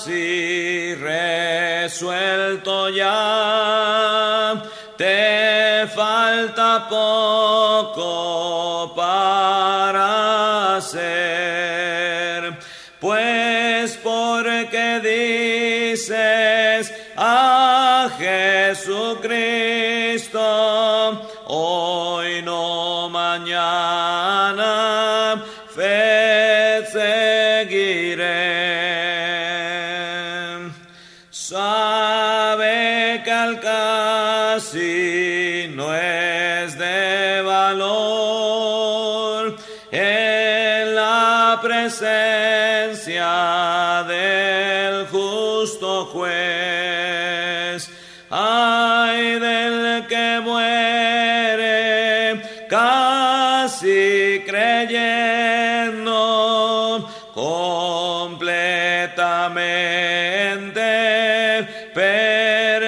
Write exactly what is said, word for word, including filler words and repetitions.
casi resuelto ya, te falta poco para hacer, pues porque dices a Jesucristo, hoy no mañana, fe seguiré. Sabe que al casi no es de valor en la presencia del justo juez. Ay del que muere casi creyendo completamente, pero